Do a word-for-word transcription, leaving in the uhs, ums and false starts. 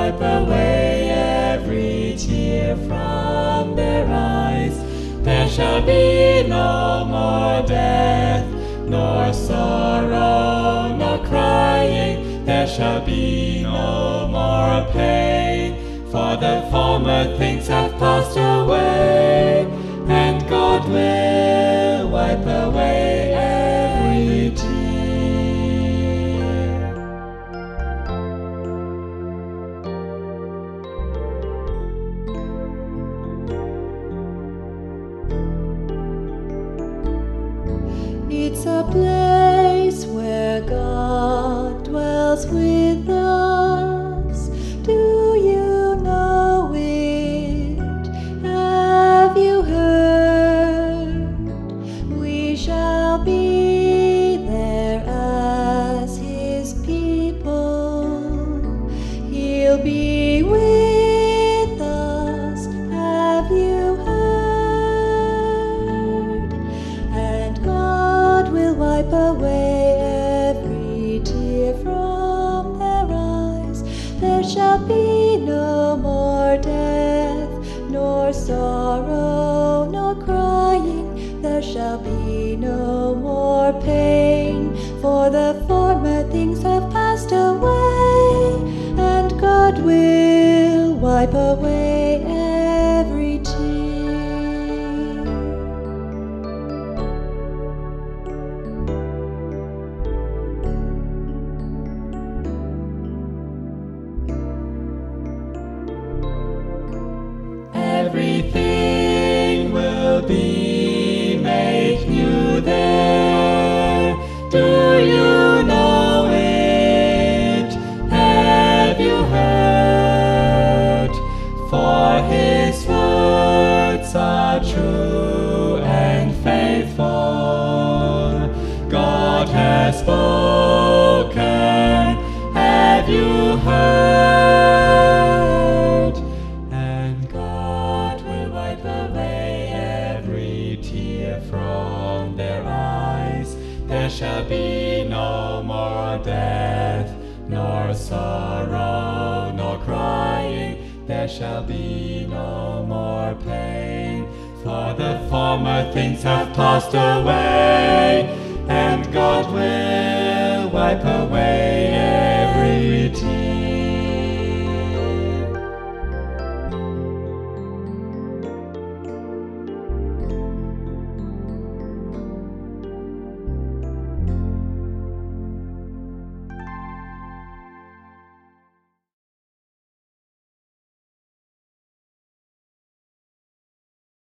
wipe away every tear from their eyes. There shall be no more death, nor sorrow, nor crying. There shall be no more pain, for the former things have passed away, and God will wipe away every tear. It's a place where God dwells with us. Do you know it? Have you heard? We shall be there as His people. He'll be with us. Have you heard? And God will wipe away every tear from their eyes. There shall be no more death, nor sorrow, nor crying. There shall be no more pain, for the former things have passed away, and God will wipe away every tear. Everything will be made new there. Do you know it? Have you heard? For His words are true and faithful. God has spoken. Have you heard? And God will wipe away every tear from their eyes. There shall be no more death, nor sorrow, nor crying. There shall be no more pain, for the former things have passed away, and God will wipe away